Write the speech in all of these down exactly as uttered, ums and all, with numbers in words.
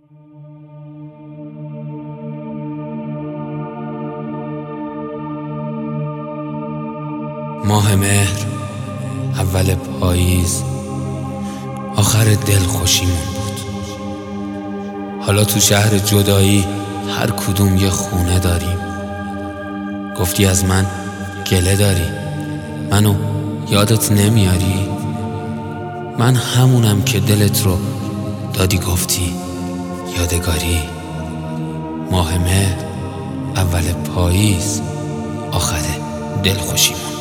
ماه مهر، اول پاییز، آخر دلخوشیمون بود. حالا تو شهر جدایی هر کدوم یه خونه داریم. گفتی از من گله داری، منو یادت نمیاری؟ من همونم که دلت رو دادی گفتی یادگاری. ماه مهر، اول پاییز، آخر دلخوشیمون بود.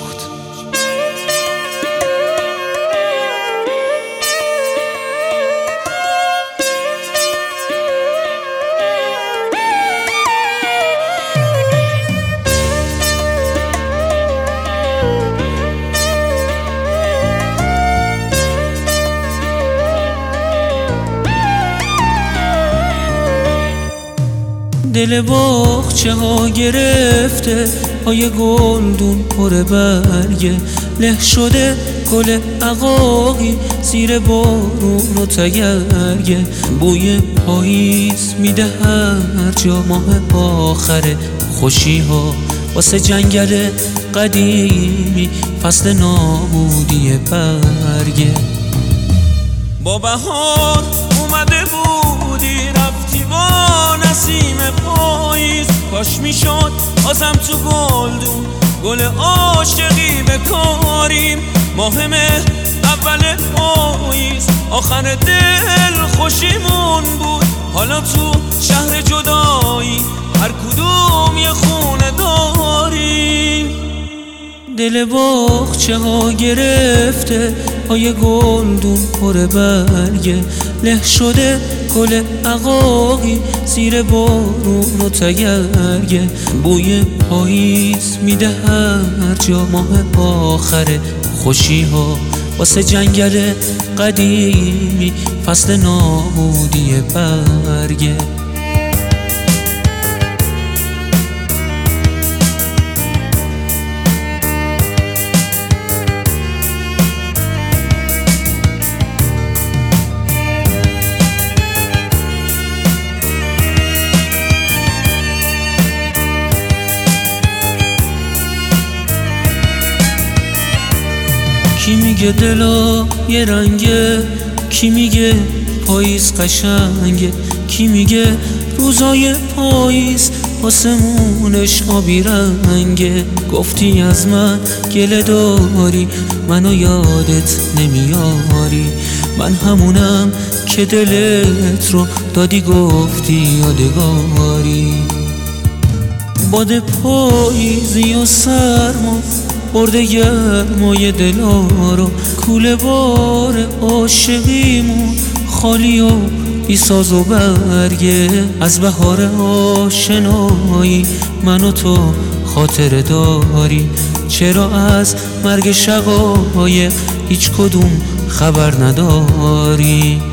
دل باغچه ها گرفته، پای گلدون پر برگه، له شده گل عقاقی زیر بارون و تگرگه. بوی پاییز میده هر جا، ماه آخر خوشی ها واسه جنگل قدیمی، فصل نابودی برگه. با بهار اومده بودی رفتی با نسیم پاییز، کاش میشد بازم تو گلدون گل عاشقی بکاریم. ماه مهر، اول پاییز، آخر دل خوشیمون بود. حالا تو شهر جدایی هر کدوم یه خونه داریم. دل باغچه ها گرفته، پای گلدون پر برگه، له شده گل عقاقی زیر بارون و تگرگه. بوی پاییز میده هر جا، ماه آخر خوشی ها واسه جنگل قدیمی، فصل نابودی برگه. کی میگه دلا یه رنگه، کی میگه پاییز قشنگه، کی میگه روزای پاییز آسمونش آبی رنگه. گفتی از من گله داری، منو یادت نمیاری، من همونم که دلت رو دادی گفتی یادگاری. باد پاییزی و سرما برده گرمای دلا رو، کوله بار عاشقیمون خالی و بی ساز و برگه. از بهار آشنایی من و تو خاطره داری، چرا از مرگ شقایق هیچ کدوم خبر نداری؟